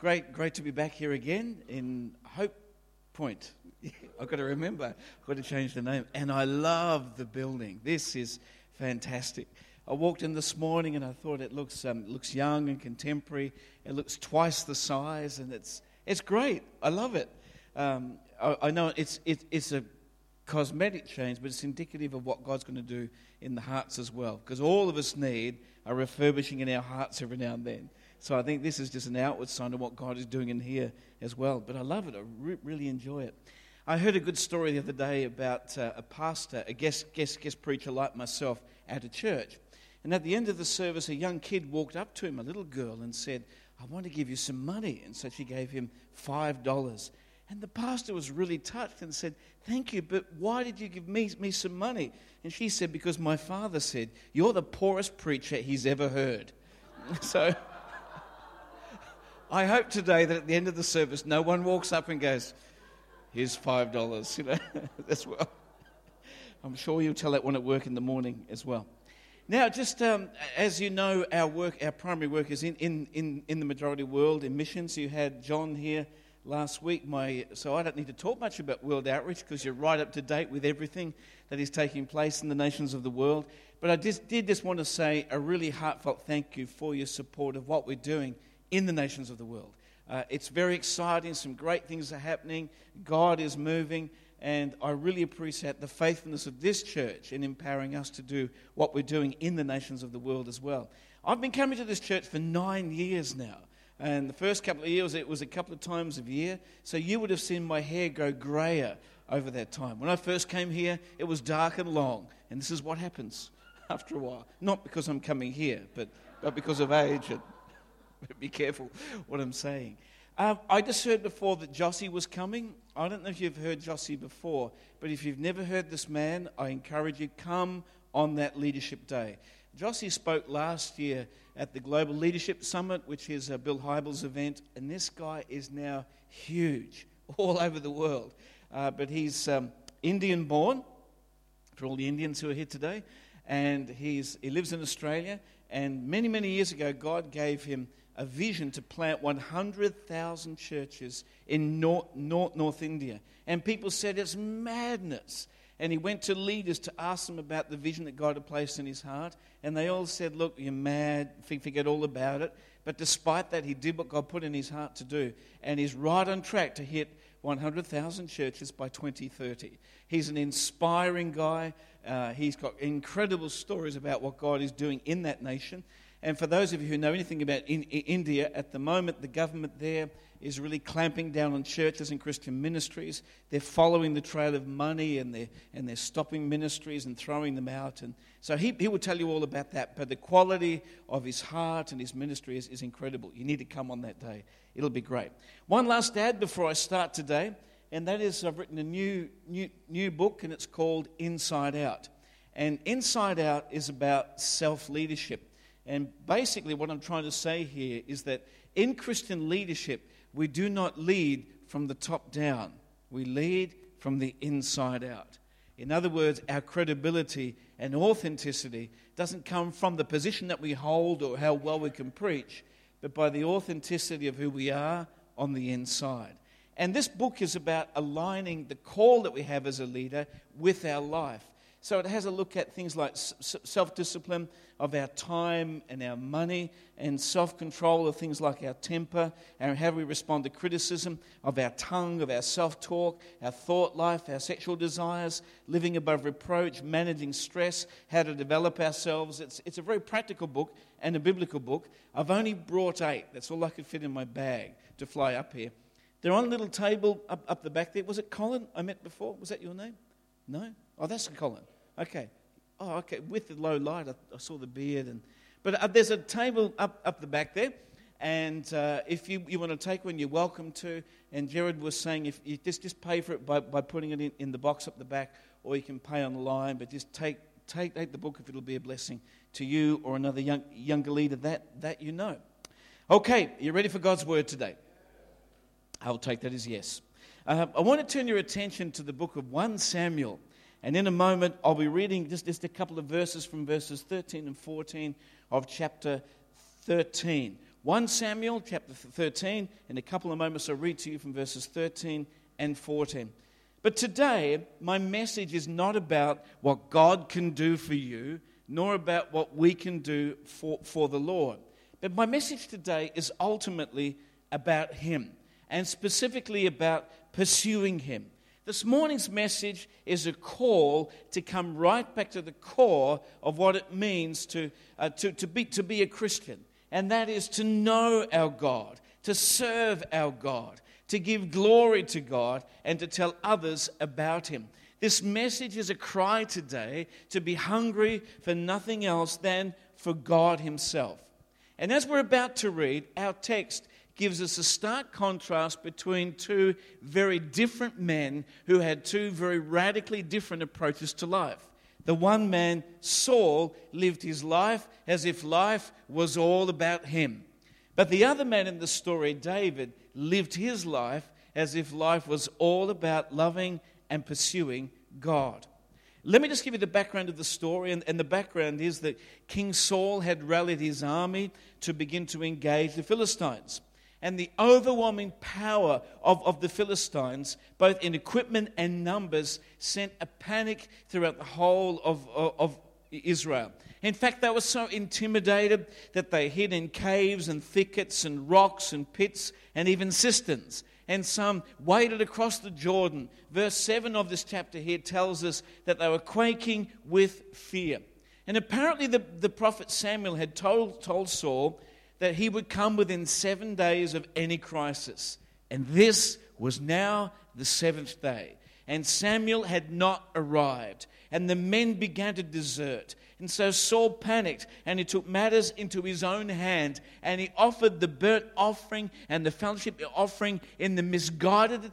Great to be back here again in Hope Point. I've got to remember, I've got to change the name. And I love the building. This is fantastic. I walked in this morning and I thought it looks young and contemporary. It looks twice the size, and it's great. I love it. I know it's a cosmetic change, but it's indicative of what God's going to do in the hearts as well. Because all of us need a refurbishing in our hearts every now and then. So I think this is just an outward sign of what God is doing in here as well. But I love it. I really enjoy it. I heard a good story the other day about a pastor, a guest preacher like myself, at a church. And at the end of the service, a young kid walked up to him, a little girl, and said, "I want to give you some money." And so she gave him $5. And the pastor was really touched and said, "Thank you, but why did you give me some money?" And she said, "Because my father said, you're the poorest preacher he's ever heard." So I hope today that at the end of the service, no one walks up and goes, "Here's $5, as well. I'm sure you'll tell that one at work in the morning as well. Now, just as you know, our primary work is in the majority world, in missions. You had John here last week, so I don't need to talk much about World Outreach because you're right up to date with everything that is taking place in the nations of the world. But I did want to say a really heartfelt thank you for your support of what we're doing in the nations of the world. It's very exciting. Some great things are happening. God is moving. And I really appreciate the faithfulness of this church in empowering us to do what we're doing in the nations of the world as well. I've been coming to this church for 9 years now. And the first couple of years, it was a couple of times a year. So you would have seen my hair go grayer over that time. When I first came here, it was dark and long. And this is what happens after a while. Not because I'm coming here, but because of age. And be careful what I'm saying. I just heard before that Jossie was coming. I don't know if you've heard Jossie before, but if you've never heard this man, I encourage you, come on that Leadership Day. Jossie spoke last year at the Global Leadership Summit, which is Bill Hybels' event, and this guy is now huge all over the world. But he's Indian-born, for all the Indians who are here today, and he lives in Australia, and many, many years ago, God gave him a vision to plant 100,000 churches in North India. And people said it's madness. And he went to leaders to ask them about the vision that God had placed in his heart. And they all said, "Look, you're mad, forget all about it." But despite that, he did what God put in his heart to do. And he's right on track to hit 100,000 churches by 2030. He's an inspiring guy. He's got incredible stories about what God is doing in that nation. And for those of you who know anything about India, at the moment the government there is really clamping down on churches and Christian ministries. They're following the trail of money and they're stopping ministries and throwing them out. And so he will tell you all about that. But the quality of his heart and his ministry is incredible. You need to come on that day. It'll be great. One last ad before I start today, and that is I've written a new book, and it's called Inside Out. And Inside Out is about self-leadership. And basically what I'm trying to say here is that in Christian leadership, we do not lead from the top down. We lead from the inside out. In other words, our credibility and authenticity doesn't come from the position that we hold or how well we can preach, but by the authenticity of who we are on the inside. And this book is about aligning the call that we have as a leader with our life. So it has a look at things like self-discipline of our time and our money, and self-control of things like our temper, and how we respond to criticism, of our tongue, of our self-talk, our thought life, our sexual desires, living above reproach, managing stress, how to develop ourselves. It's a very practical book and a biblical book. I've only brought 8. That's all I could fit in my bag to fly up here. They're on a little table up the back there. Was it Colin I met before? Was that your name? No? Oh, that's Colin. Okay. Oh, okay. With the low light, I saw the beard. But there's a table up the back there. And if you want to take one, you're welcome to. And Jared was saying if you just pay for it by putting it in the box up the back, or you can pay online. But just take the book if it'll be a blessing to you or another younger leader that you know. Okay, are you ready for God's word today? I'll take that as yes. I want to turn your attention to the book of 1 Samuel. And in a moment, I'll be reading just a couple of verses from verses 13 and 14 of chapter 13. 1 Samuel chapter 13. In a couple of moments I'll read to you from verses 13 and 14. But today, my message is not about what God can do for you, nor about what we can do for the Lord. But my message today is ultimately about Him, and specifically about pursuing Him. This morning's message is a call to come right back to the core of what it means to be a Christian, and that is to know our God, to serve our God, to give glory to God, and to tell others about Him. This message is a cry today to be hungry for nothing else than for God Himself. And as we're about to read, our text gives us a stark contrast between two very different men who had two very radically different approaches to life. The one man, Saul, lived his life as if life was all about him. But the other man in the story, David, lived his life as if life was all about loving and pursuing God. Let me just give you the background of the story, and the background is that King Saul had rallied his army to begin to engage the Philistines. And the overwhelming power of the Philistines, both in equipment and numbers, sent a panic throughout the whole of Israel. In fact, they were so intimidated that they hid in caves and thickets and rocks and pits and even cisterns. And some waded across the Jordan. Verse 7 of this chapter here tells us that they were quaking with fear. And apparently the prophet Samuel had told Saul that he would come within 7 days of any crisis. And this was now the 7th day. And Samuel had not arrived. And the men began to desert. And so Saul panicked, and he took matters into his own hand, and he offered the burnt offering and the fellowship offering in the misguided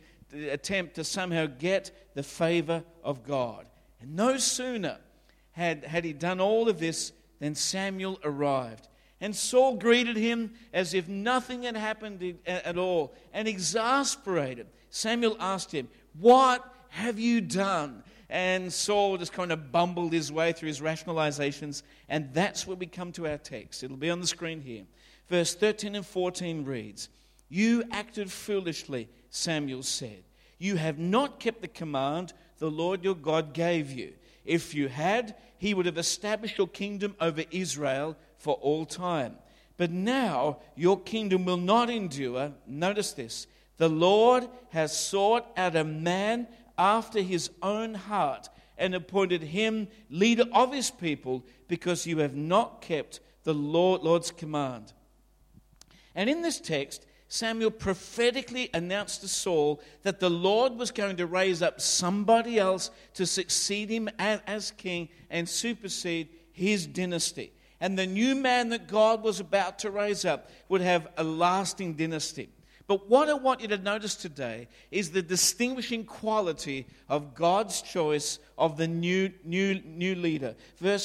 attempt to somehow get the favor of God. And no sooner had he done all of this than Samuel arrived. And Saul greeted him as if nothing had happened at all. And exasperated, Samuel asked him, "What have you done?" And Saul just kind of bumbled his way through his rationalizations. And that's where we come to our text. It'll be on the screen here. Verse 13 and 14 reads, "You acted foolishly," Samuel said. "You have not kept the command the Lord your God gave you. If you had, He would have established your kingdom over Israel for all time. But now your kingdom will not endure." Notice this. "The Lord has sought out a man after His own heart and appointed him leader of His people because you have not kept the Lord's command." And in this text, Samuel prophetically announced to Saul that the Lord was going to raise up somebody else to succeed him as king and supersede his dynasty. And the new man that God was about to raise up would have a lasting dynasty. But what I want you to notice today is the distinguishing quality of God's choice of the new leader. Verse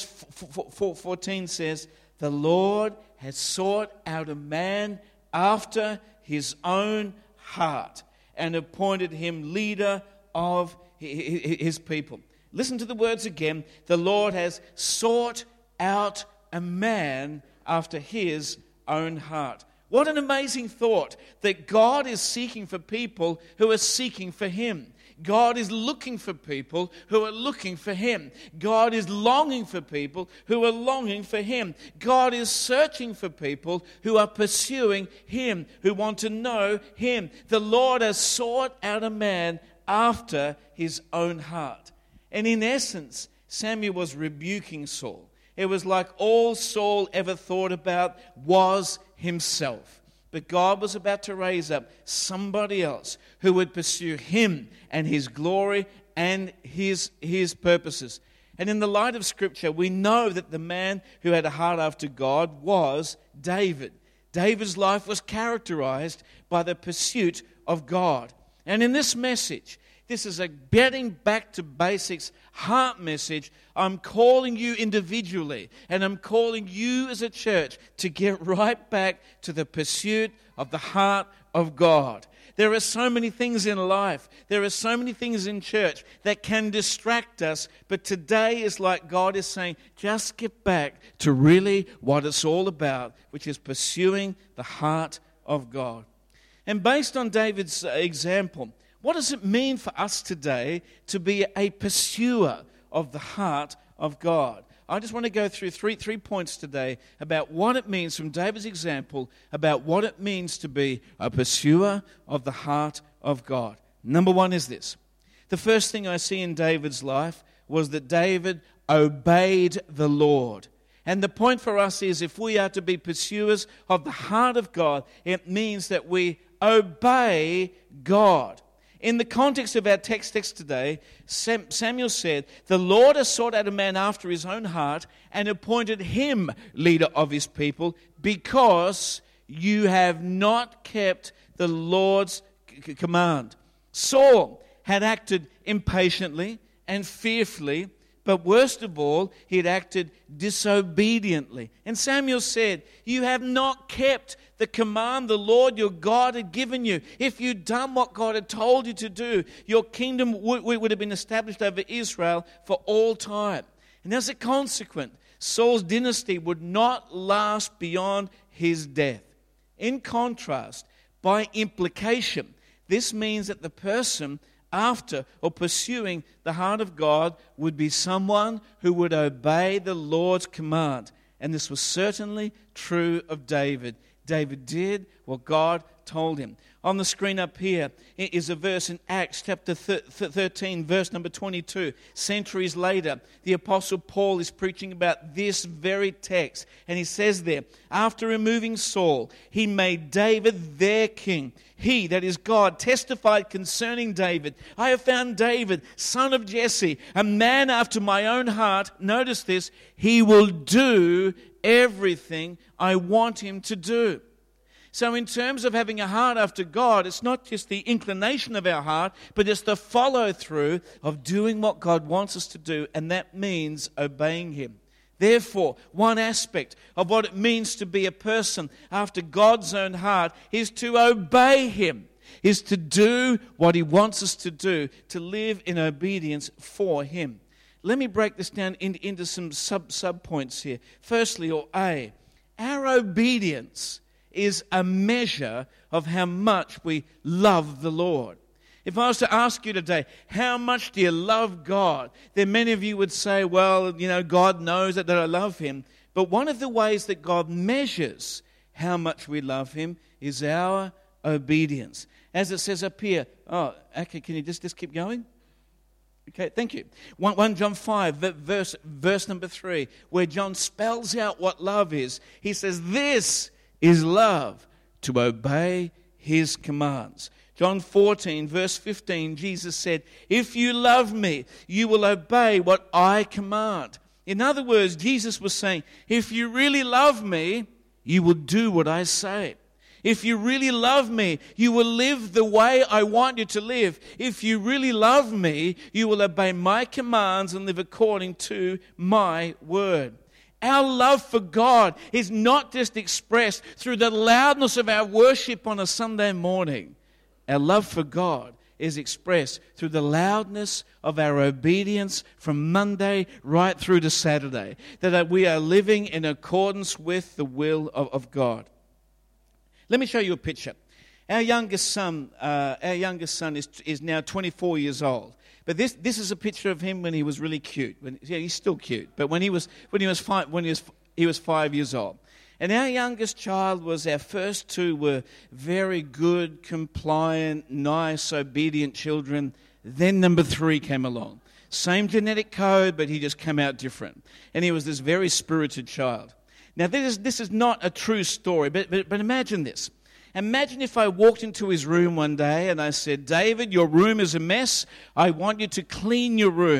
14 says, "The Lord has sought out a man after His own heart and appointed him leader of His people." Listen to the words again. The Lord has sought out a man after His own heart. What an amazing thought that God is seeking for people who are seeking for Him. God is looking for people who are looking for Him. God is longing for people who are longing for Him. God is searching for people who are pursuing Him, who want to know Him. The Lord has sought out a man after His own heart. And in essence, Samuel was rebuking Saul. It was like all Saul ever thought about was himself. But God was about to raise up somebody else who would pursue Him and His glory and His purposes. And in the light of Scripture, we know that the man who had a heart after God was David. David's life was characterized by the pursuit of God. And in this message, This is a getting back to basics heart message. I'm calling you individually, and I'm calling you as a church to get right back to the pursuit of the heart of God. There are so many things in life, there are so many things in church that can distract us, but today is like God is saying, just get back to really what it's all about, which is pursuing the heart of God. And based on David's example, what does it mean for us today to be a pursuer of the heart of God? I just want to go through three points today about what it means from David's example, about what it means to be a pursuer of the heart of God. Number one is this. The first thing I see in David's life was that David obeyed the Lord. And the point for us is, if we are to be pursuers of the heart of God, it means that we obey God. In the context of our text today, Samuel said, the Lord has sought out a man after his own heart and appointed him leader of his people because you have not kept the Lord's command. Saul had acted impatiently and fearfully, but worst of all, he had acted disobediently. And Samuel said, you have not kept the command the Lord your God had given you. If you'd done what God had told you to do, your kingdom would have been established over Israel for all time. And as a consequence, Saul's dynasty would not last beyond his death. In contrast, by implication, this means that the person after or pursuing the heart of God would be someone who would obey the Lord's command. And this was certainly true of David. David did what God told him. On the screen up here is a verse in Acts chapter 13, verse number 22. Centuries later, the Apostle Paul is preaching about this very text. And he says there, after removing Saul, he made David their king. He, that is God, testified concerning David. I have found David, son of Jesse, a man after my own heart. Notice this, he will do everything I want him to do. So in terms of having a heart after God, it's not just the inclination of our heart, but it's the follow-through of doing what God wants us to do, and that means obeying him. Therefore, one aspect of what it means to be a person after God's own heart is to obey him, is to do what he wants us to do, to live in obedience for him. Let me break this down into some sub-points here. Firstly, or A, our obedience is a measure of how much we love the Lord. If I was to ask you today, how much do you love God? Then many of you would say, well, God knows that I love him. But one of the ways that God measures how much we love him is our obedience. As it says up here, okay, can you just keep going? Okay, thank you. 1 John 5, verse number 3, where John spells out what love is. He says, this is love, to obey his commands. John 14, verse 15, Jesus said, if you love me, you will obey what I command. In other words, Jesus was saying, if you really love me, you will do what I say. If you really love me, you will live the way I want you to live. If you really love me, you will obey my commands and live according to my word. Our love for God is not just expressed through the loudness of our worship on a Sunday morning. Our love for God is expressed through the loudness of our obedience from Monday right through to Saturday. That we are living in accordance with the will of God. Let me show you a picture. Our youngest son is now 24 years old. But this is a picture of him when he was really cute. He's still cute, but when he was 5 years old. And our youngest child our first two were very good, compliant, nice, obedient children. Then number 3 came along. Same genetic code, but he just came out different. And he was this very spirited child. Now this is not a true story, but imagine this. Imagine if I walked into his room one day and I said, David, your room is a mess. I want you to clean your room.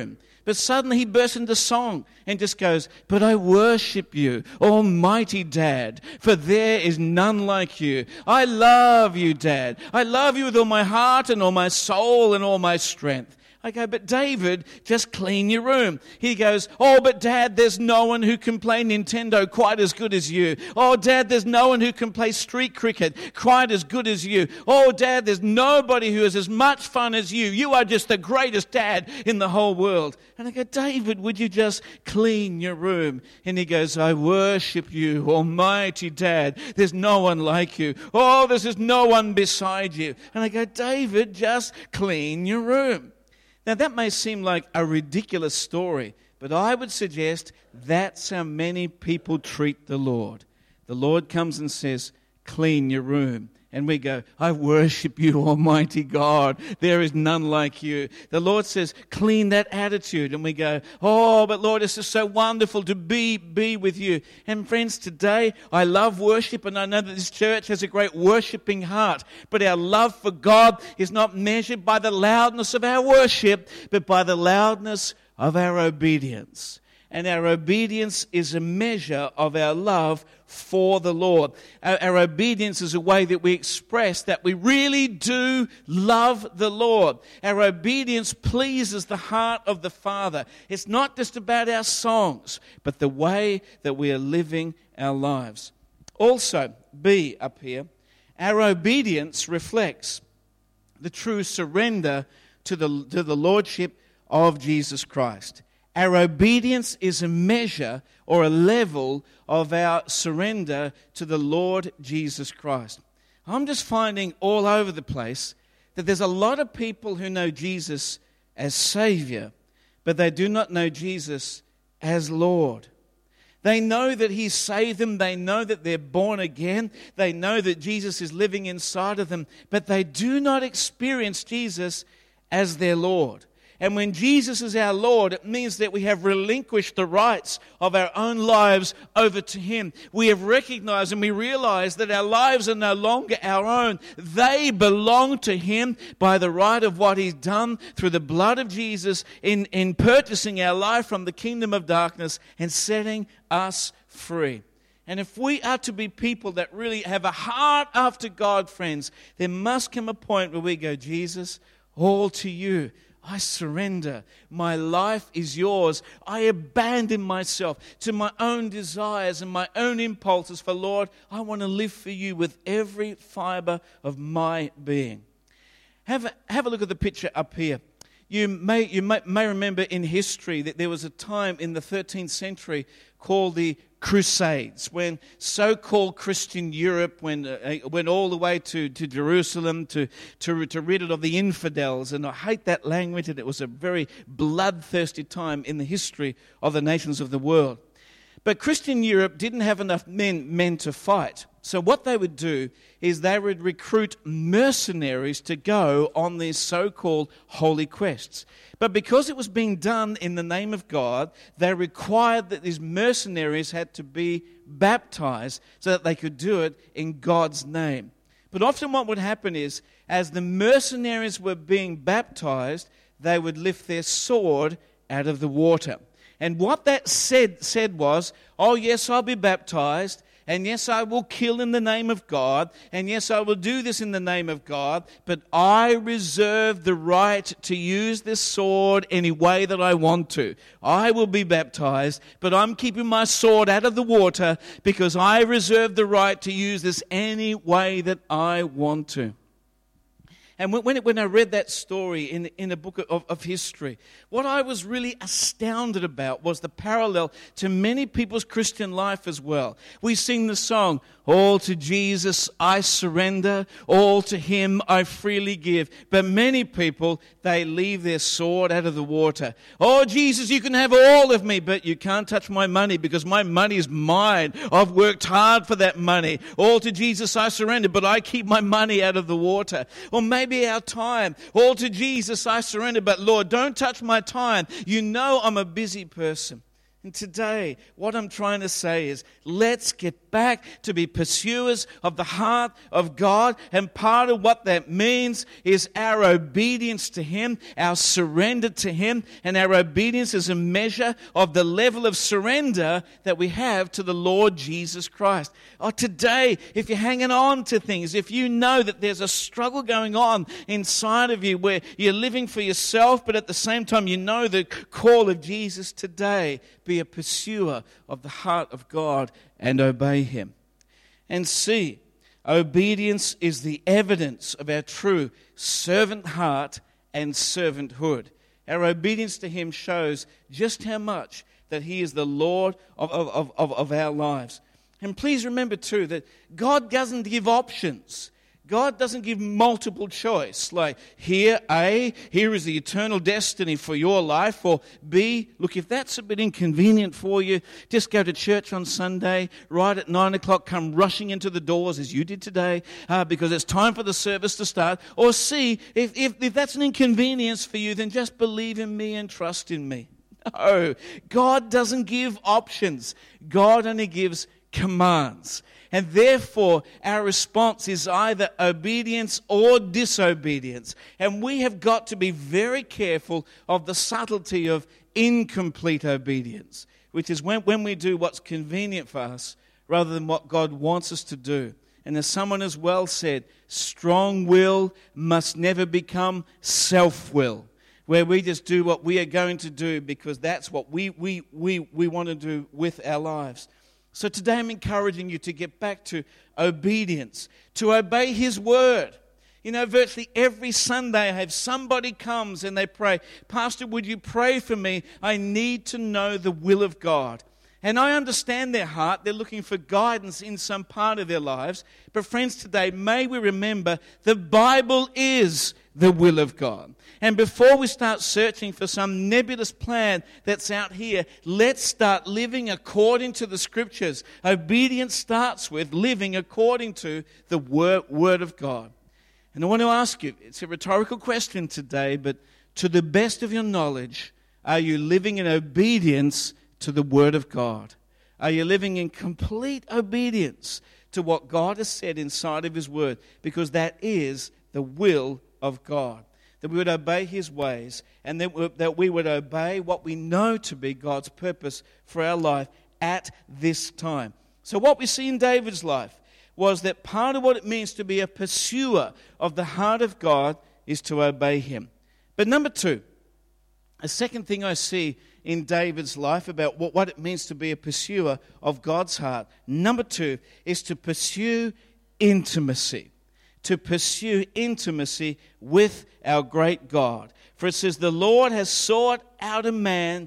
But suddenly he bursts into song and just goes, but I worship you, Almighty Dad, for there is none like you. I love you, Dad. I love you with all my heart and all my soul and all my strength. I go, but David, just clean your room. He goes, oh, but Dad, there's no one who can play Nintendo quite as good as you. Oh, Dad, there's no one who can play street cricket quite as good as you. Oh, Dad, there's nobody who has as much fun as you. You are just the greatest dad in the whole world. And I go, David, would you just clean your room? And he goes, I worship you, Almighty Dad. There's no one like you. Oh, there's just no one beside you. And I go, David, just clean your room. Now, that may seem like a ridiculous story, but I would suggest that's how many people treat the Lord. The Lord comes and says, clean your room. And we go, I worship you, Almighty God. There is none like you. The Lord says, clean that attitude. And we go, oh, but Lord, it's just so wonderful to be with you. And friends, today I love worship, and I know that this church has a great worshiping heart. But our love for God is not measured by the loudness of our worship, but by the loudness of our obedience. And our obedience is a measure of our love for the Lord. Our obedience is a way that we express that we really do love the Lord. Our obedience pleases the heart of the Father. It's not just about our songs, but the way that we are living our lives. Also, B up here, our obedience reflects the true surrender to the Lordship of Jesus Christ. Our obedience is a measure or a level of our surrender to the Lord Jesus Christ. I'm just finding all over the place that there's a lot of people who know Jesus as Savior, but they do not know Jesus as Lord. They know that He saved them. They know that they're born again. They know that Jesus is living inside of them, but they do not experience Jesus as their Lord. And when Jesus is our Lord, it means that we have relinquished the rights of our own lives over to Him. We have recognized and we realize that our lives are no longer our own. They belong to Him by the right of what He's done through the blood of Jesus in purchasing our life from the kingdom of darkness and setting us free. And if we are to be people that really have a heart after God, friends, there must come a point where we go, Jesus, all to you. I surrender. My life is yours. I abandon myself to my own desires and my own impulses. For Lord, I want to live for you with every fiber of my being. Have a look at the picture up here. You may remember in history that there was a time in the 13th century called the Crusades, when so-called Christian Europe went all the way to Jerusalem to rid it of the infidels. And I hate that language, and it was a very bloodthirsty time in the history of the nations of the world. But Christian Europe didn't have enough men to fight. So what they would do is they would recruit mercenaries to go on these so-called holy quests. But because it was being done in the name of God, they required that these mercenaries had to be baptized so that they could do it in God's name. But often what would happen is, as the mercenaries were being baptized, they would lift their sword out of the water. And what that said was, oh yes, I'll be baptized, and yes, I will kill in the name of God, and yes, I will do this in the name of God, but I reserve the right to use this sword any way that I want to. I will be baptized, but I'm keeping my sword out of the water because I reserve the right to use this any way that I want to. And when I read that story in a book of history, what I was really astounded about was the parallel to many people's Christian life as well. We sing the song, all to Jesus I surrender, all to Him I freely give. But many people, they leave their sword out of the water. Oh, Jesus, you can have all of me, but you can't touch my money because my money is mine. I've worked hard for that money. All to Jesus I surrender, but I keep my money out of the water. Or maybe our time. All to Jesus I surrender, but Lord, don't touch my time. You know I'm a busy person. And today, what I'm trying to say is, let's get back to be pursuers of the heart of God. And part of what that means is our obedience to Him, our surrender to Him. And our obedience is a measure of the level of surrender that we have to the Lord Jesus Christ. Oh, today, if you're hanging on to things, if you know that there's a struggle going on inside of you where you're living for yourself, but at the same time you know the call of Jesus today, be a pursuer of the heart of God and obey Him. And see, obedience is the evidence of our true servant heart and servanthood. Our obedience to Him shows just how much that He is the Lord of our lives. And please remember too that God doesn't give options. God doesn't give multiple choice, like here, A, here is the eternal destiny for your life, or B, look, if that's a bit inconvenient for you, just go to church on Sunday, right at 9 o'clock, come rushing into the doors as you did today, because it's time for the service to start. Or C, if that's an inconvenience for you, then just believe in me and trust in me. No, God doesn't give options. God only gives commands. And therefore, our response is either obedience or disobedience. And we have got to be very careful of the subtlety of incomplete obedience, which is when we do what's convenient for us rather than what God wants us to do. And as someone has well said, strong will must never become self-will, where we just do what we are going to do because that's what we want to do with our lives. So today I'm encouraging you to get back to obedience, to obey His word. You know, virtually every Sunday I have somebody comes and they pray, Pastor, would you pray for me? I need to know the will of God. And I understand their heart. They're looking for guidance in some part of their lives. But friends, today, may we remember the Bible is the will of God. And before we start searching for some nebulous plan that's out here, let's start living according to the Scriptures. Obedience starts with living according to the Word of God. And I want to ask you, it's a rhetorical question today, but to the best of your knowledge, are you living in obedience to the Word of God? Are you living in complete obedience to what God has said inside of His Word? Because that is the will of God. That we would obey His ways, and that we would obey what we know to be God's purpose for our life at this time. So what we see in David's life was that part of what it means to be a pursuer of the heart of God is to obey Him. But number two, a second thing I see in David's life about what it means to be a pursuer of God's heart, number two, is to pursue intimacy. To pursue intimacy with our great God. For it says, the Lord has sought out a man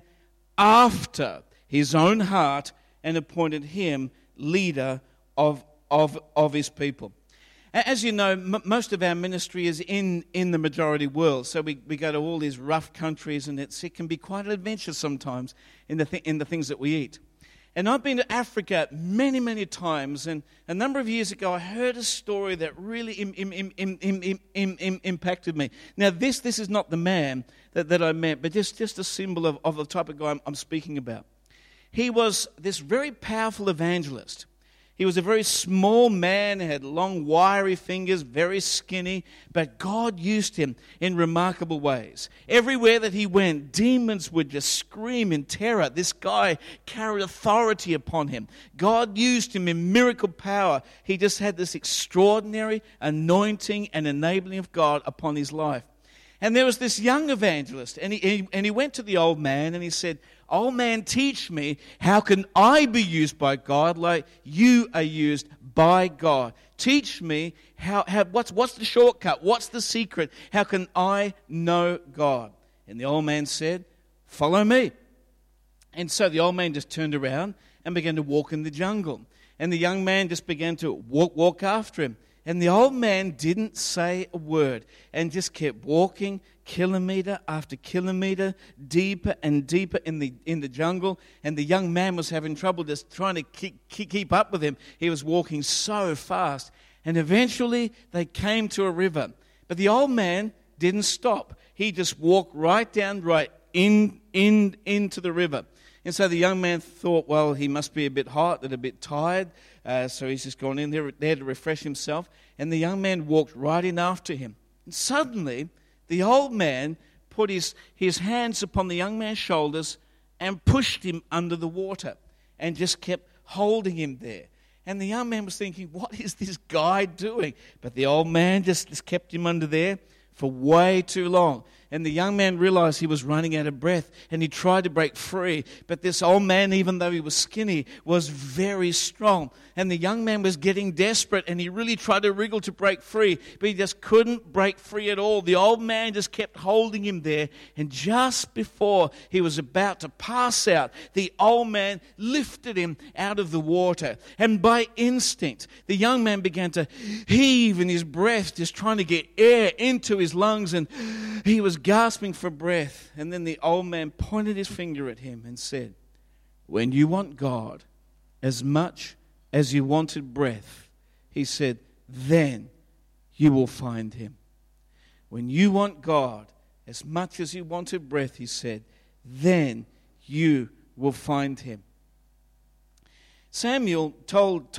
after His own heart and appointed him leader of His people. As you know, most of our ministry is in the majority world. So we go to all these rough countries, and it can be quite an adventure sometimes in the things that we eat. And I've been to Africa many, many times. And a number of years ago, I heard a story that really impacted me. Now, this is not the man that I met, but just a symbol of the type of guy I'm speaking about. He was this very powerful evangelist. He was a very small man, had long, wiry fingers, very skinny, but God used him in remarkable ways. Everywhere that he went, demons would just scream in terror. This guy carried authority upon him. God used him in miracle power. He just had this extraordinary anointing and enabling of God upon his life. And there was this young evangelist, and he went to the old man and he said, "Old man, teach me, how can I be used by God like you are used by God? Teach me what's the shortcut? What's the secret? How can I know God?" And the old man said, "Follow me." And so the old man just turned around and began to walk in the jungle. And the young man just began to walk after him. And the old man didn't say a word and just kept walking kilometer after kilometer, deeper and deeper in the jungle. And the young man was having trouble just trying to keep up with him. He was walking so fast. And eventually they came to a river. But the old man didn't stop. He just walked right into the river. And so the young man thought, well, he must be a bit hot and a bit tired. So he's just gone in there to refresh himself. And the young man walked right in after him. And suddenly, the old man put his hands upon the young man's shoulders and pushed him under the water and just kept holding him there. And the young man was thinking, what is this guy doing? But the old man just kept him under there for way too long. And the young man realized he was running out of breath, and he tried to break free. But this old man, even though he was skinny, was very strong. And the young man was getting desperate, and he really tried to wriggle to break free, but he just couldn't break free at all. The old man just kept holding him there, and just before he was about to pass out, the old man lifted him out of the water. And by instinct, the young man began to heave in his breath, just trying to get air into his lungs, and he was gasping for breath. And then the old man pointed his finger at him and said, when you want God as much as you wanted breath, he said, then you will find him. When you want God as much as you wanted breath, he said, then you will find him. Samuel told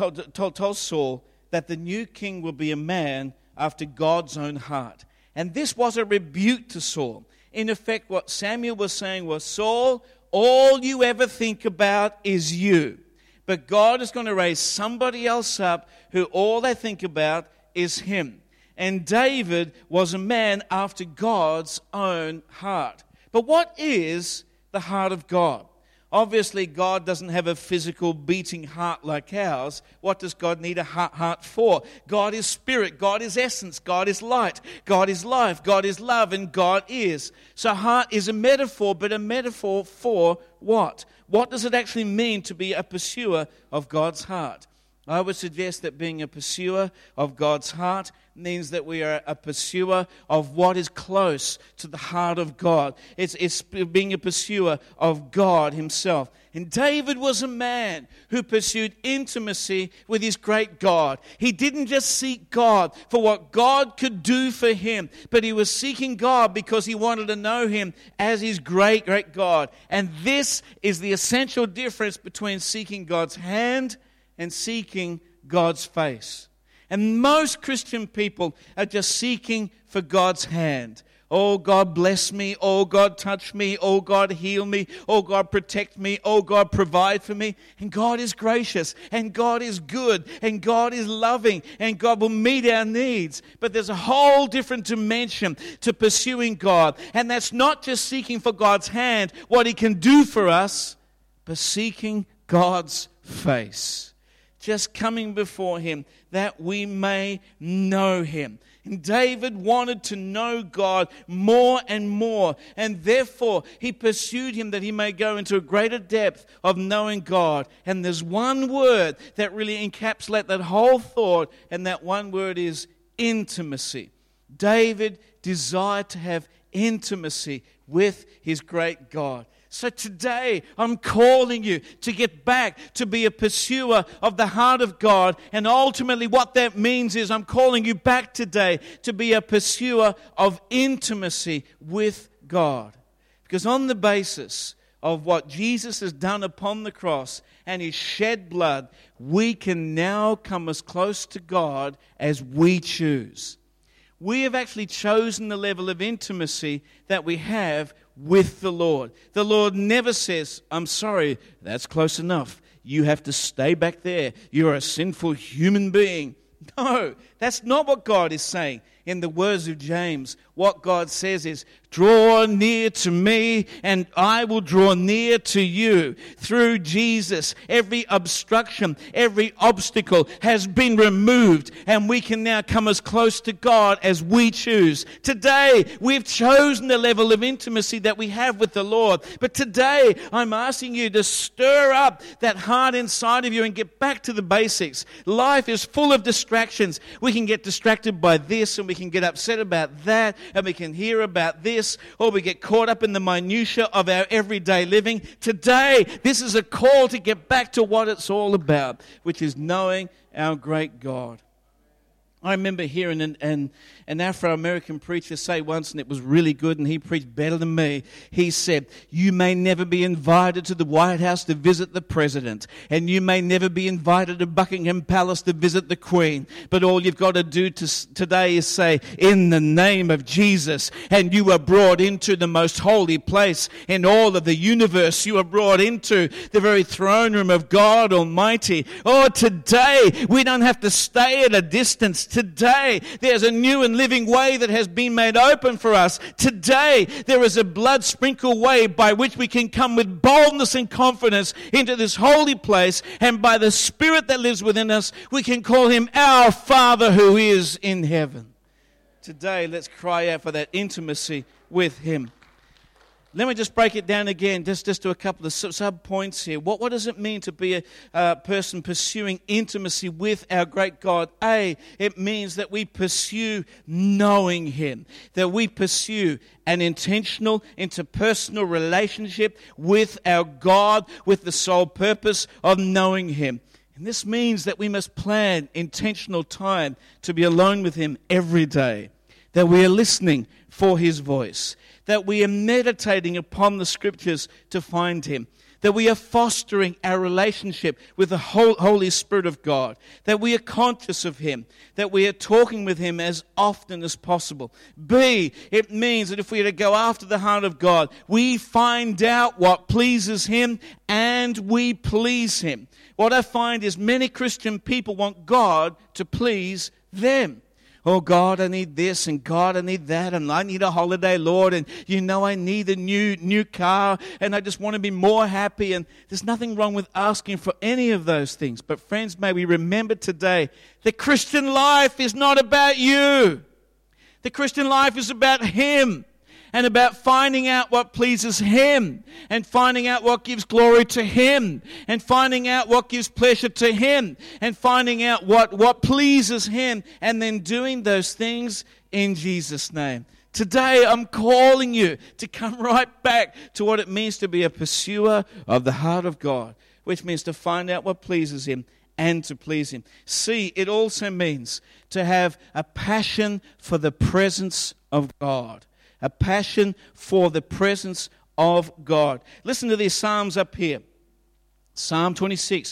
Saul that the new king will be a man after God's own heart. And this was a rebuke to Saul. In effect, what Samuel was saying was, Saul, all you ever think about is you. But God is going to raise somebody else up who all they think about is him. And David was a man after God's own heart. But what is the heart of God? Obviously, God doesn't have a physical beating heart like ours. What does God need a heart for? God is spirit, God is essence, God is light, God is life, God is love, and God is. So heart is a metaphor, but a metaphor for what? What does it actually mean to be a pursuer of God's heart? I would suggest that being a pursuer of God's heart means that we are a pursuer of what is close to the heart of God. It's being a pursuer of God himself. And David was a man who pursued intimacy with his great God. He didn't just seek God for what God could do for him, but he was seeking God because he wanted to know him as his great, great God. And this is the essential difference between seeking God's hand and seeking God's face. And most Christian people are just seeking for God's hand. Oh, God bless me. Oh, God touch me. Oh, God heal me. Oh, God protect me. Oh, God provide for me. And God is gracious. And God is good. And God is loving. And God will meet our needs. But there's a whole different dimension to pursuing God. And that's not just seeking for God's hand, what he can do for us, but seeking God's face. Just coming before him that we may know him. And David wanted to know God more and more, and therefore he pursued him that he may go into a greater depth of knowing God. And there's one word that really encapsulates that whole thought, and that one word is intimacy. David desired to have intimacy with his great God. So today, I'm calling you to get back to be a pursuer of the heart of God. And ultimately what that means is I'm calling you back today to be a pursuer of intimacy with God. Because on the basis of what Jesus has done upon the cross and his shed blood, we can now come as close to God as we choose. We have actually chosen the level of intimacy that we have with the Lord. The Lord never says, I'm sorry, that's close enough. You have to stay back there. You're a sinful human being. No, that's not what God is saying. In the words of James, what God says is, draw near to me and I will draw near to you. Through Jesus, every obstruction, every obstacle has been removed, and we can now come as close to God as we choose. Today, we've chosen the level of intimacy that we have with the Lord. But today, I'm asking you to stir up that heart inside of you and get back to the basics. Life is full of distractions. We can get distracted by this, and we can get upset about that, and we can hear about this, or we get caught up in the minutiae of our everyday living. Today, this is a call to get back to what it's all about, which is knowing our great God. I remember hearing an Afro-American preacher say once, and it was really good, and he preached better than me. He said, you may never be invited to the White House to visit the president, and you may never be invited to Buckingham Palace to visit the Queen, but all you've got to do today is say, in the name of Jesus, and you are brought into the most holy place in all of the universe. You are brought into the very throne room of God Almighty. Oh, today, we don't have to stay at a distance. Today, there's a new and living way that has been made open for us. Today, there is a blood-sprinkled way by which we can come with boldness and confidence into this holy place, and by the Spirit that lives within us, we can call Him our Father who is in heaven. Today, let's cry out for that intimacy with Him. Let me just break it down again, just to a couple of sub-points here. What does it mean to be a person pursuing intimacy with our great God? It means that we pursue knowing Him, that we pursue an intentional, interpersonal relationship with our God, with the sole purpose of knowing Him. And this means that we must plan intentional time to be alone with Him every day, that we are listening for His voice, that we are meditating upon the Scriptures to find Him, that we are fostering our relationship with the Holy Spirit of God, that we are conscious of Him, that we are talking with Him as often as possible. It means that if we are to go after the heart of God, we find out what pleases Him and we please Him. What I find is many Christian people want God to please them. Oh, God, I need this, and God, I need that, and I need a holiday, Lord, and I need a new car, and I just want to be more happy, and there's nothing wrong with asking for any of those things. But friends, may we remember today, the Christian life is not about you. The Christian life is about Him, and about finding out what pleases Him, and finding out what gives glory to Him, and finding out what gives pleasure to Him, and finding out what pleases Him, and then doing those things in Jesus' name. Today, I'm calling you to come right back to what it means to be a pursuer of the heart of God, which means to find out what pleases Him and to please Him. It also means to have a passion for the presence of God. A passion for the presence of God. Listen to these Psalms up here. Psalm 26,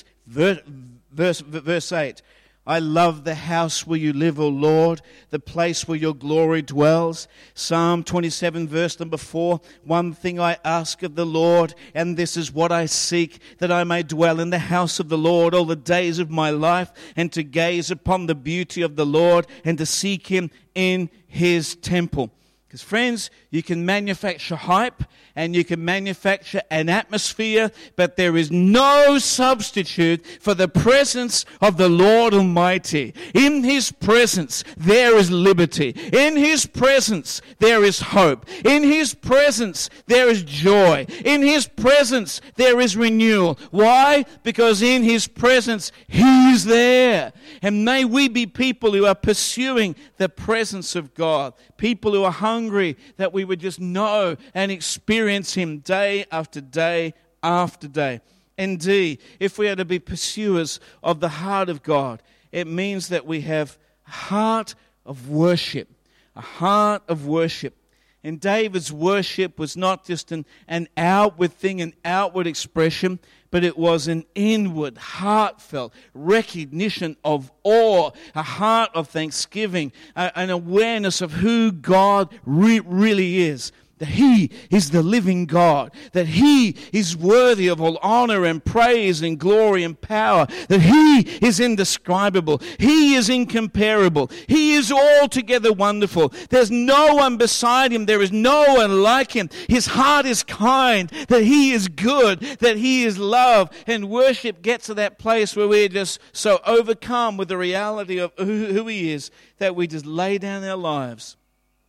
verse 8. I love the house where you live, O Lord, the place where your glory dwells. Psalm 27, verse number 4. One thing I ask of the Lord, and this is what I seek, that I may dwell in the house of the Lord all the days of my life, and to gaze upon the beauty of the Lord, and to seek Him in His temple. Because friends, you can manufacture hype and you can manufacture an atmosphere, but there is no substitute for the presence of the Lord Almighty. In His presence, there is liberty. In His presence, there is hope. In His presence, there is joy. In His presence, there is renewal. Why? Because in His presence, He is there. And may we be people who are pursuing the presence of God. People who are hungry that we would just know and experience Him day after day after day. Indeed, if we are to be pursuers of the heart of God, it means that we have a heart of worship. A heart of worship. And David's worship was not just an outward thing, an outward expression, but it was an inward, heartfelt recognition of awe, a heart of thanksgiving, an awareness of who God really is. That He is the living God, that He is worthy of all honor and praise and glory and power, that He is indescribable, He is incomparable, He is altogether wonderful. There's no one beside Him, there is no one like Him. His heart is kind, that He is good, that He is love, and worship gets to that place where we're just so overcome with the reality of who He is that we just lay down our lives.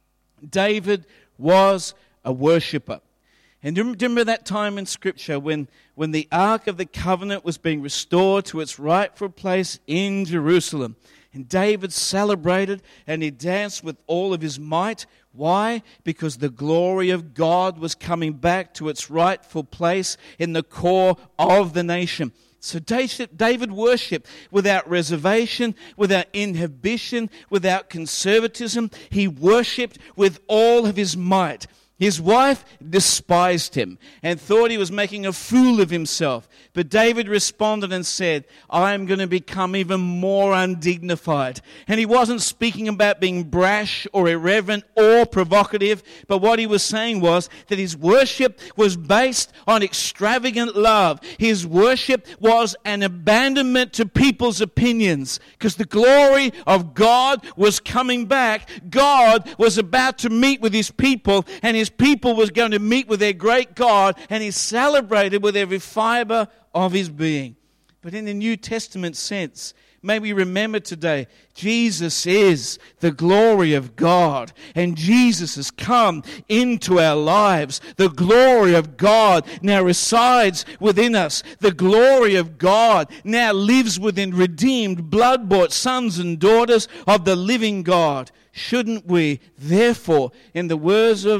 David was a worshipper. And remember that time in Scripture when the Ark of the Covenant was being restored to its rightful place in Jerusalem. And David celebrated and he danced with all of his might. Why? Because the glory of God was coming back to its rightful place in the core of the nation. So David worshipped without reservation, without inhibition, without conservatism. He worshipped with all of his might. His wife despised him and thought he was making a fool of himself. But David responded and said, I am going to become even more undignified. And he wasn't speaking about being brash or irreverent or provocative, but what he was saying was that his worship was based on extravagant love. His worship was an abandonment to people's opinions, because the glory of God was coming back. God was about to meet with his people, and his people was going to meet with their great God, and he celebrated with every fiber of his being. But in the New Testament sense, may we remember today, Jesus is the glory of God, and Jesus has come into our lives. The glory of God now resides within us. The glory of God now lives within redeemed, blood-bought sons and daughters of the living God. Shouldn't we, therefore, in the words of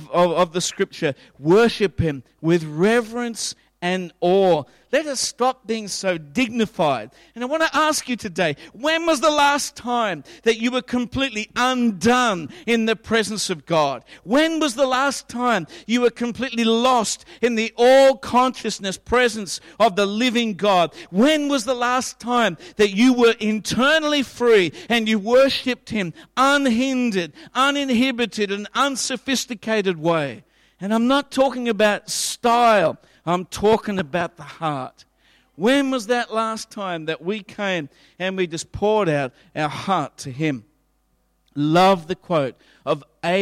the Scripture, worship him with reverence and awe? Let us stop being so dignified. And I want to ask you today, when was the last time that you were completely undone in the presence of God? When was the last time you were completely lost in the all-consciousness presence of the living God? When was the last time that you were internally free and you worshipped him unhindered, uninhibited, and unsophisticated way? And I'm not talking about style. I'm talking about the heart. When was that last time that we came and we just poured out our heart to him? Love the quote of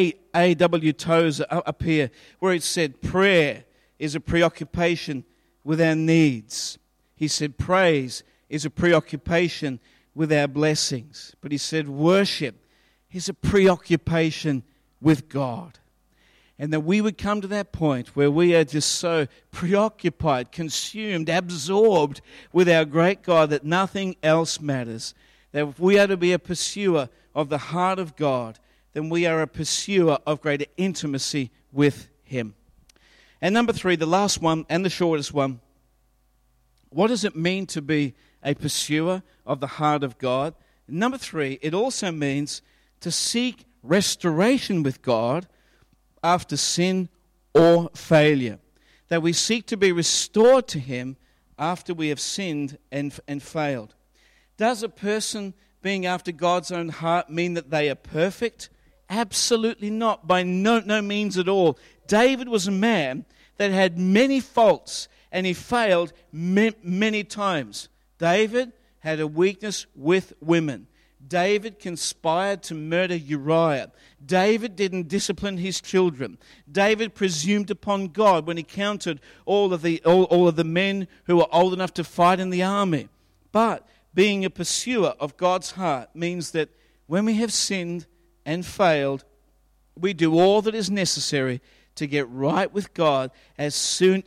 A.W. Tozer up here, where it said, prayer is a preoccupation with our needs. He said, praise is a preoccupation with our blessings. But he said, worship is a preoccupation with God. And that we would come to that point where we are just so preoccupied, consumed, absorbed with our great God that nothing else matters. That if we are to be a pursuer of the heart of God, then we are a pursuer of greater intimacy with him. And number 3, the last one and the shortest one. What does it mean to be a pursuer of the heart of God? Number 3, it also means to seek restoration with God after sin or failure. That we seek to be restored to him after we have sinned and failed. Does a person being after God's own heart mean that they are perfect? Absolutely not. By no means at all. David was a man that had many faults, and he failed many times. David had a weakness with women. David conspired to murder Uriah. David didn't discipline his children. David presumed upon God when he counted all of the men who were old enough to fight in the army. But being a pursuer of God's heart means that when we have sinned and failed, we do all that is necessary to get right with God as soon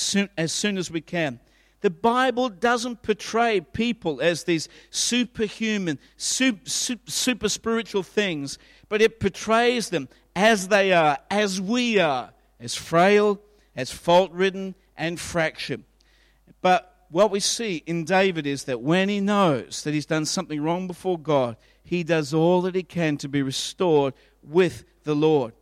as we can. The Bible doesn't portray people as these superhuman, super spiritual things, but it portrays them as they are, as we are, as frail, as fault-ridden, and fractured. But what we see in David is that when he knows that he's done something wrong before God, he does all that he can to be restored with the Lord.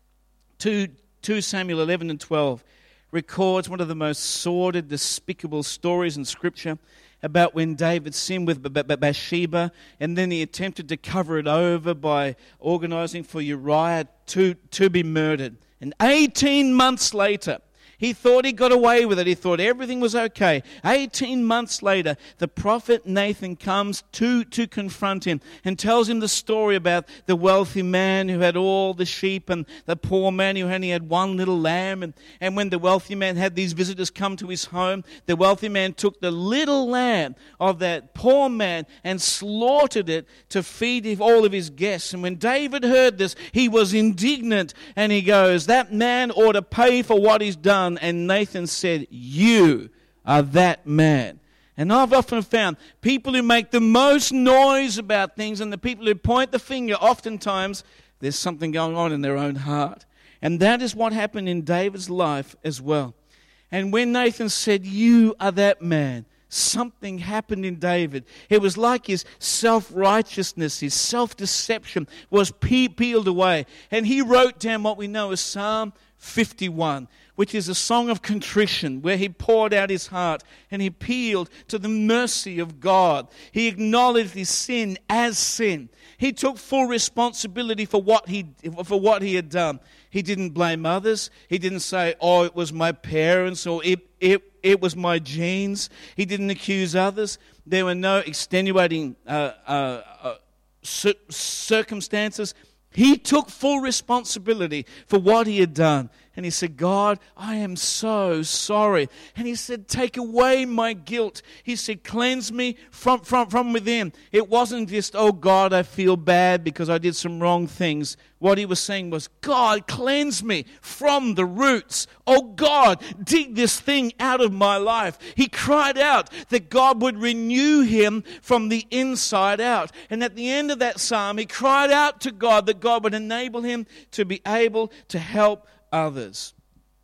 2 Samuel 11 and 12 records one of the most sordid, despicable stories in Scripture about when David sinned with Bathsheba, and then he attempted to cover it over by organizing for Uriah to be murdered. And 18 months later, he thought he got away with it. He thought everything was okay. 18 months later, the prophet Nathan comes to confront him and tells him the story about the wealthy man who had all the sheep and the poor man who only had one little lamb. And when the wealthy man had these visitors come to his home, the wealthy man took the little lamb of that poor man and slaughtered it to feed all of his guests. And when David heard this, he was indignant, and he goes, that man ought to pay for what he's done. And Nathan said, you are that man. And I've often found people who make the most noise about things and the people who point the finger, oftentimes there's something going on in their own heart. And that is what happened in David's life as well. And when Nathan said, you are that man, something happened in David. It was like his self-righteousness, his self-deception was peeled away. And he wrote down what we know as Psalm 51, which is a song of contrition, where he poured out his heart and he appealed to the mercy of God. He acknowledged his sin as sin. He took full responsibility for what he had done. He didn't blame others. He didn't say, oh, it was my parents, or it was my genes. He didn't accuse others. There were no extenuating circumstances. He took full responsibility for what he had done. And he said, God, I am so sorry. And he said, take away my guilt. He said, cleanse me from within. It wasn't just, oh God, I feel bad because I did some wrong things. What he was saying was, God, cleanse me from the roots. Oh God, dig this thing out of my life. He cried out that God would renew him from the inside out. And at the end of that psalm, he cried out to God that God would enable him to be able to help others.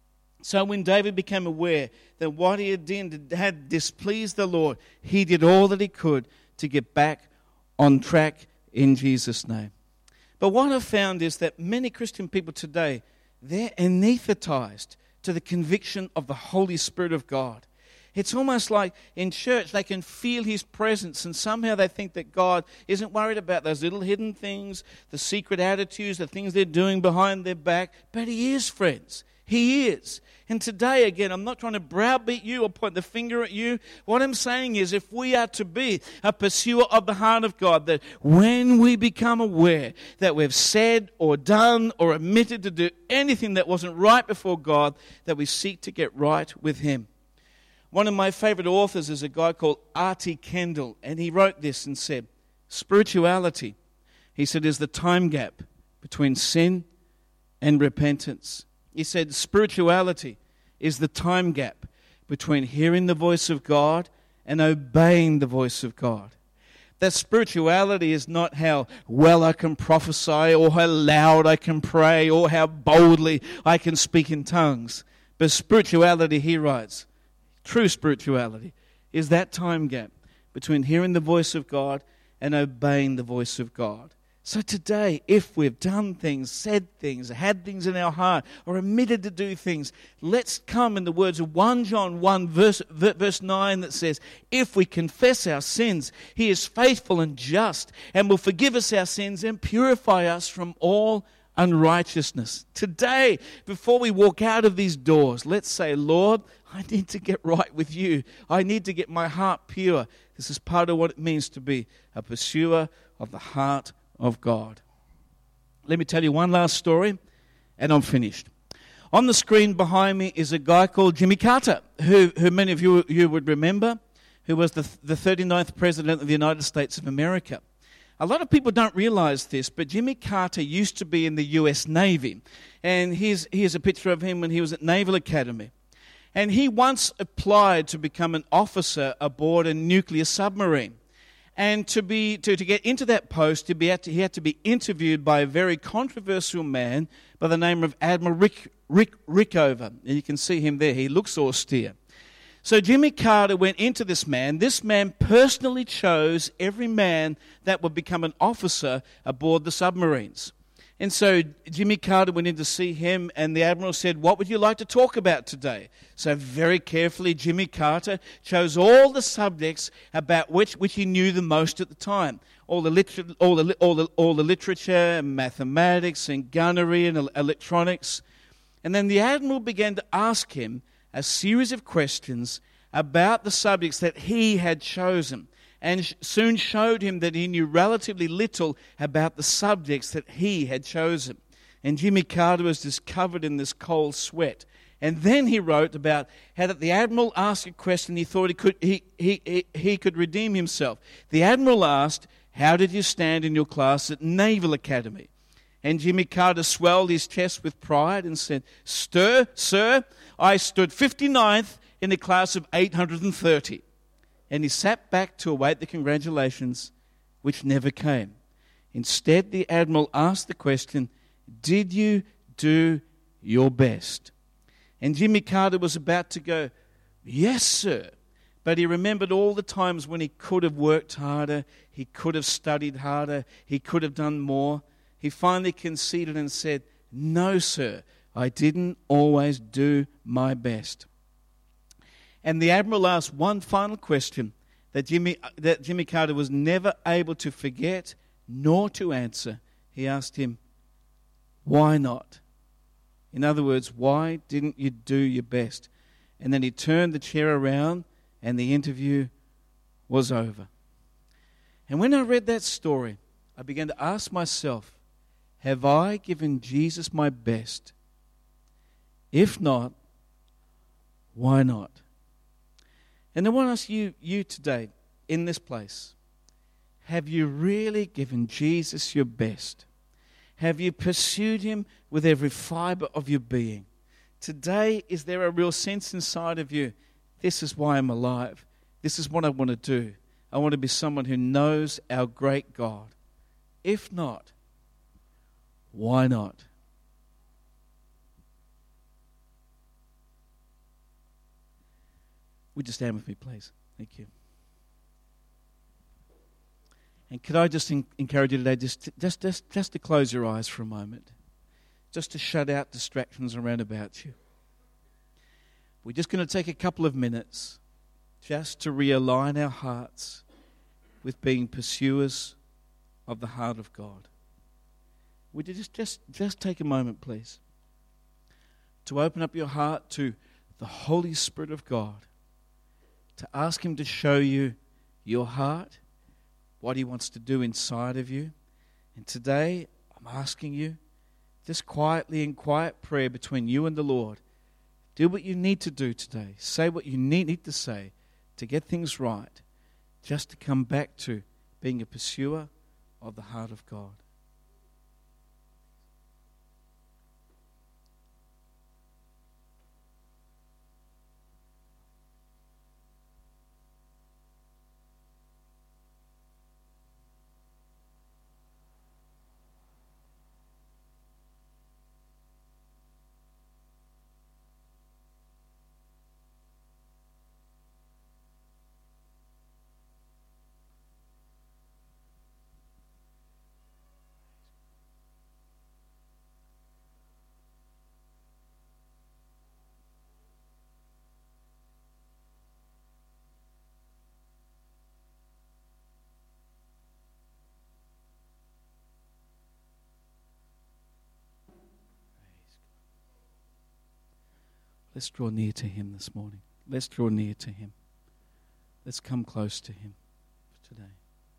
So when David became aware that what he had done had displeased the Lord, he did all that he could to get back on track in Jesus' name. But what I've found is that many Christian people today, they're anesthetized to the conviction of the Holy Spirit of God. It's almost like in church they can feel his presence, and somehow they think that God isn't worried about those little hidden things, the secret attitudes, the things they're doing behind their back. But he is, friends. He is. And today, again, I'm not trying to browbeat you or point the finger at you. What I'm saying is, if we are to be a pursuer of the heart of God, that when we become aware that we've said or done or omitted to do anything that wasn't right before God, that we seek to get right with him. One of my favorite authors is a guy called R.T. Kendall, and he wrote this and said, spirituality, he said, is the time gap between sin and repentance. He said, spirituality is the time gap between hearing the voice of God and obeying the voice of God. That spirituality is not how well I can prophesy or how loud I can pray or how boldly I can speak in tongues. But spirituality, he writes, true spirituality is that time gap between hearing the voice of God and obeying the voice of God. So today, if we've done things, said things, had things in our heart, or omitted to do things, let's come in the words of 1 John 1 verse 9 that says, if we confess our sins, he is faithful and just and will forgive us our sins and purify us from all unrighteousness. Today, before we walk out of these doors, let's say, Lord, I need to get right with you. I need to get my heart pure. This is part of what it means to be a pursuer of the heart of God. Let me tell you one last story, and I'm finished. On the screen behind me is a guy called Jimmy Carter, who many of you would remember, who was the 39th President of the United States of America. A lot of people don't realize this, but Jimmy Carter used to be in the U.S. Navy. And here's a picture of him when he was at Naval Academy. And he once applied to become an officer aboard a nuclear submarine. And to get into that post, he had to be interviewed by a very controversial man by the name of Admiral Rickover. And you can see him there. He looks austere. So Jimmy Carter went into this man. This man personally chose every man that would become an officer aboard the submarines. And so Jimmy Carter went in to see him, and the Admiral said, what would you like to talk about today? So very carefully, Jimmy Carter chose all the subjects about which he knew the most at the time. All the literature, mathematics, and gunnery, and electronics. And then the Admiral began to ask him a series of questions about the subjects that he had chosen, and soon showed him that he knew relatively little about the subjects that he had chosen. And Jimmy Carter was just covered in this cold sweat. And then he wrote about how that the Admiral asked a question he thought he could redeem himself. The Admiral asked, how did you stand in your class at Naval Academy? And Jimmy Carter swelled his chest with pride and said, Sir, I stood 59th in a class of 830. And he sat back to await the congratulations, which never came. Instead, the Admiral asked the question, did you do your best? And Jimmy Carter was about to go, yes, sir. But he remembered all the times when he could have worked harder, he could have studied harder, he could have done more. He finally conceded and said, "No, sir, I didn't always do my best." And the Admiral asked one final question that Jimmy Carter was never able to forget nor to answer. He asked him, "Why not?" In other words, why didn't you do your best? And then he turned the chair around and the interview was over. And when I read that story, I began to ask myself, have I given Jesus my best? If not, why not? And I want to ask you today, in this place, have you really given Jesus your best? Have you pursued him with every fiber of your being? Today, is there a real sense inside of you, this is why I'm alive. This is what I want to do. I want to be someone who knows our great God. If not, why not? Would you stand with me, please? Thank you. And could I just encourage you today just to close your eyes for a moment, just to shut out distractions around about you. We're just going to take a couple of minutes just to realign our hearts with being pursuers of the heart of God. Would you just take a moment, please, to open up your heart to the Holy Spirit of God, to ask him to show you your heart, what he wants to do inside of you. And today, I'm asking you, just quietly in quiet prayer between you and the Lord, do what you need to do today. Say what you need to say to get things right, just to come back to being a pursuer of the heart of God. Let's draw near to him this morning. Let's draw near to him. Let's come close to him today.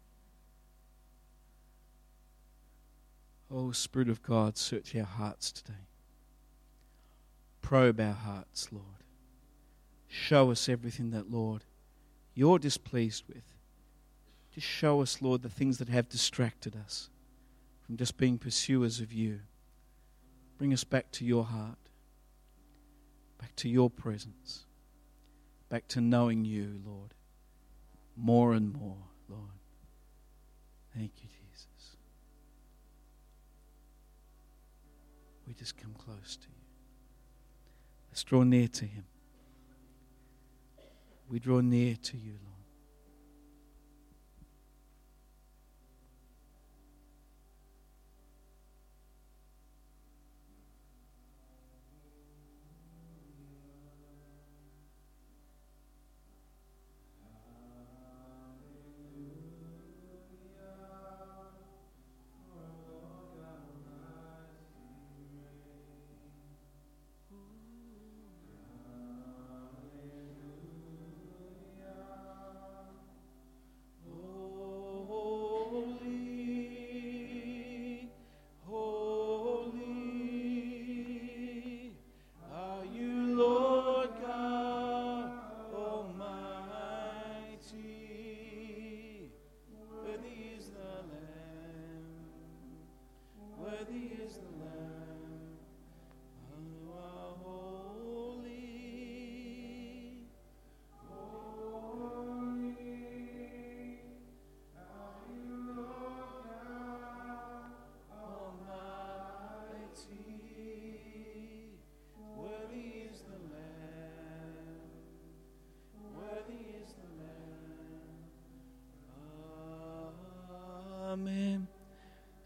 Oh, Spirit of God, search our hearts today. Probe our hearts, Lord. Show us everything that, Lord, you're displeased with. Just show us, Lord, the things that have distracted us from just being pursuers of you. Bring us back to your heart. Back to your presence. Back to knowing you, Lord. More and more, Lord. Thank you, Jesus. We just come close to you. Let's draw near to him. We draw near to you, Lord.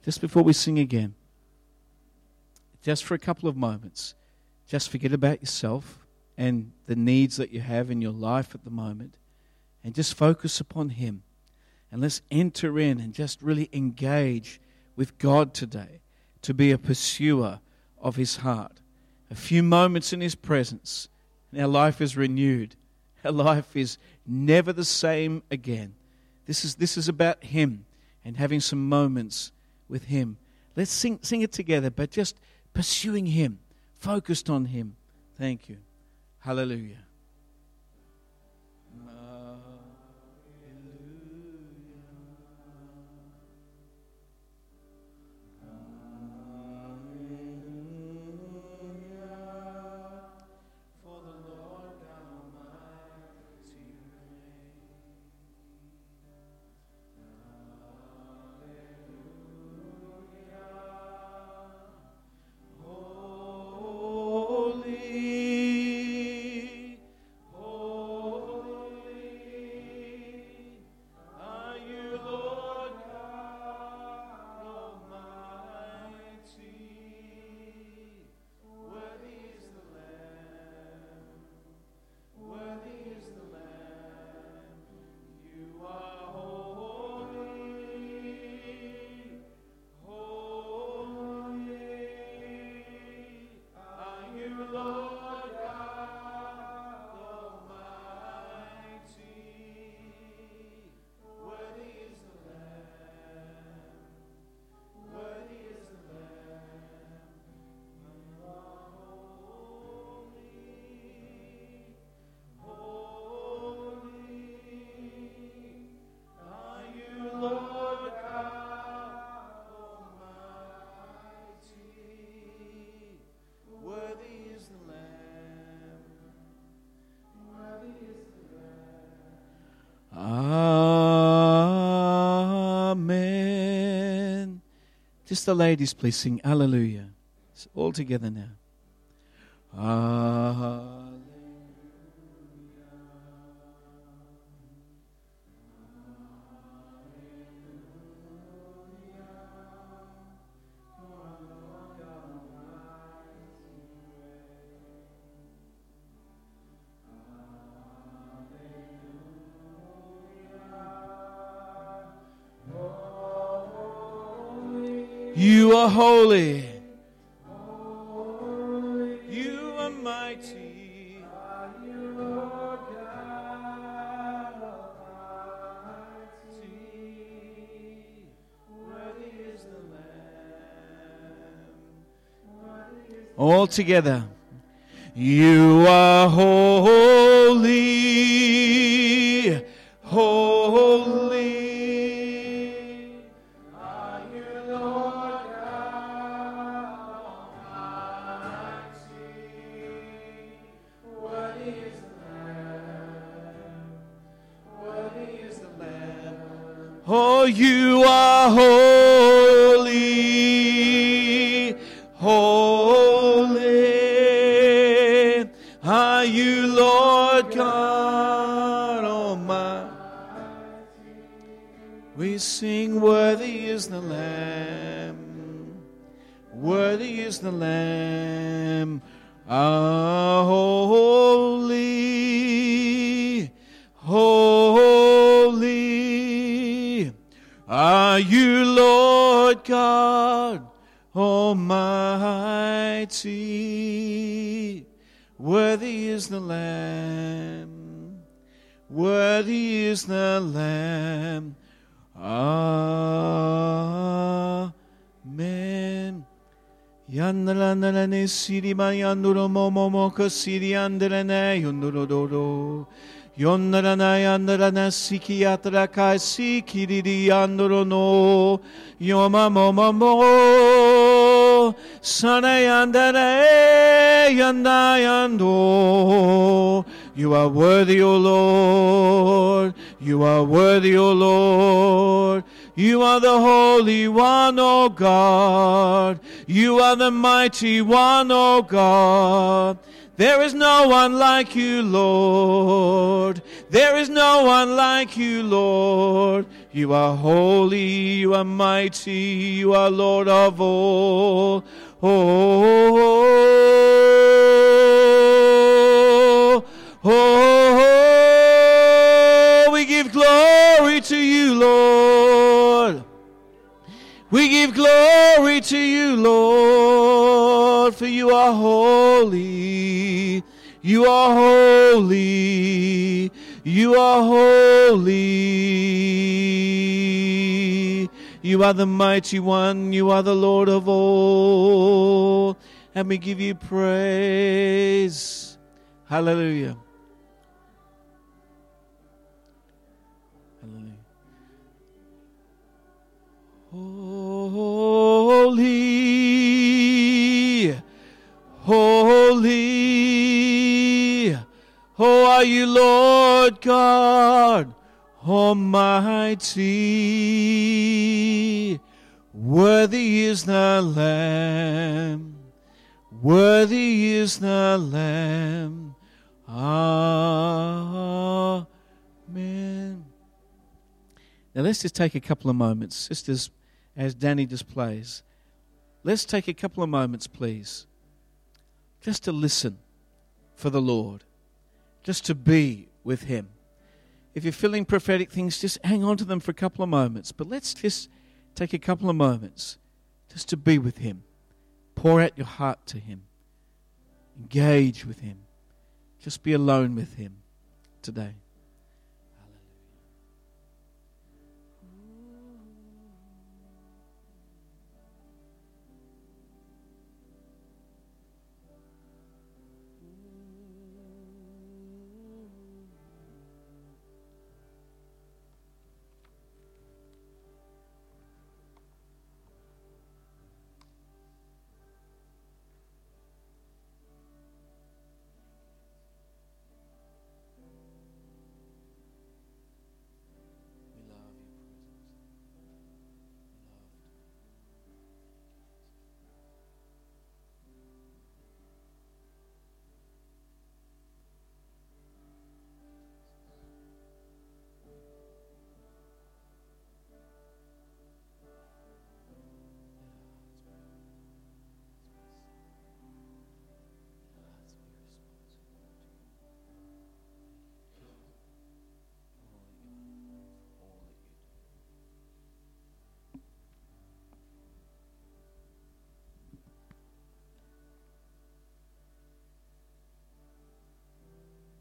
just before we sing again, just for a couple of moments, just forget about yourself and the needs that you have in your life at the moment, and just focus upon Him. And let's enter in and just really engage with God today to be a pursuer of His heart. A few moments in His presence, and our life is renewed. Our life is never the same again. This is about Him and having some moments with Him. Let's sing it together, but just pursuing Him, focused on Him. Thank you. Hallelujah. Amen. Just the ladies, please sing Hallelujah. It's all together now. Hallelujah. You are holy. You are mighty. You are God Almighty. Worthy is the Lamb. All together. You are holy. Holy. Oh, you are holy, holy are you, Lord God Almighty. We sing, worthy is the Lamb, worthy is the Lamb, holy, holy. Are you, Lord God Almighty? Worthy is the Lamb, worthy is the Lamb. Amen. Yandalanane sirima yanduro momo kasiri andrene yunduro. Yondarana yandarana sikiyatra kai sikiriri yandoro no yoma momo sana yandare yandayando. You are worthy, O Lord. You are worthy, O Lord. You are the Holy One, O God. You are the Mighty One, O God. There is no one like you, Lord. There is no one like you, Lord. You are holy, you are mighty, you are Lord of all. We give glory to you, Lord. We give glory to you, Lord, for you are holy. You are holy. You are holy. You are the mighty one. You are the Lord of all. And we give you praise. Hallelujah. Hallelujah. Holy, holy, oh, are you Lord God Almighty? Worthy is the Lamb, worthy is the Lamb. Amen. Now let's just take a couple of moments, sisters, as Danny displays. Let's take a couple of moments, please, just to listen for the Lord, just to be with Him. If you're feeling prophetic things, just hang on to them for a couple of moments. But let's just take a couple of moments just to be with Him. Pour out your heart to Him. Engage with Him. Just be alone with Him today.